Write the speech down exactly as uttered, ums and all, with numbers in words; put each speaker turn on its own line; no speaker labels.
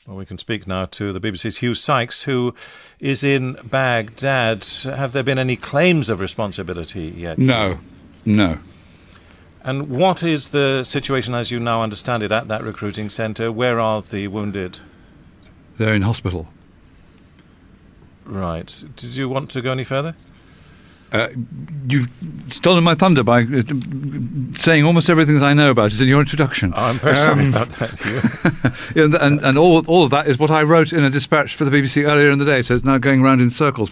Well, we can speak now to the B B C's Hugh Sykes, who is in Baghdad. Have there been any claims of responsibility yet?
No, no.
And what is the situation, as you now understand it, at that recruiting centre? Where are the wounded?
They're in hospital.
Right. Did you want to go any further?
Uh, you've stolen my thunder by uh, saying almost everything that I know about it in your introduction.
Oh, I'm very
um,
sorry about that, Hugh.
and and, and all, all of that is what I wrote in a dispatch for the B B C earlier in the day, so it's now going round in circles.